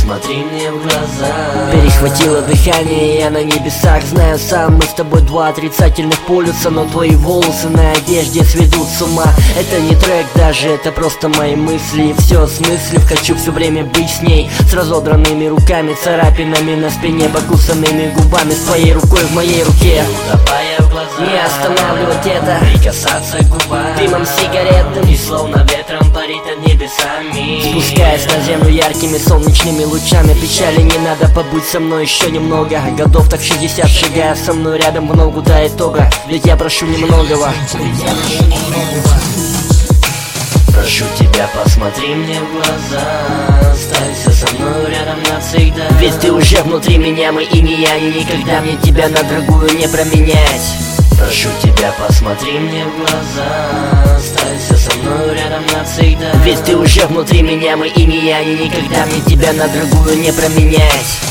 посмотри мне в глаза. Перехватило дыхание, я на небесах. Знаю сам, мы с тобой два отрицательных полюса, но твои волосы на одежде сведут с ума. Это не трек даже, это просто мои мысли. Все осмыслив, хочу все время быть с ней. С разодранными руками, царапинами на спине, покусанными губами, с твоей рукой в моей руке. Утопая в глаза, Не останавливать это, прикасаться к губам, дымом сигаретным, и словно ветром парить над небесами. спускаясь на землю яркими солнечными лучами. Печали не надо, побудь со мной еще немного. Годов так 60, шагая со мной рядом в ногу до итога. Ведь я прошу немногого. Прошу тебя, посмотри мне в глаза, останься со мной рядом навсегда. Ведь ты уже внутри меня, мы и не я, и никогда мне тебя на другую не променять. Прошу тебя, посмотри мне в глаза, останься со мной рядом навсегда. Ведь ты уже внутри меня, мы и не я, и никогда мне тебя на другую не променять.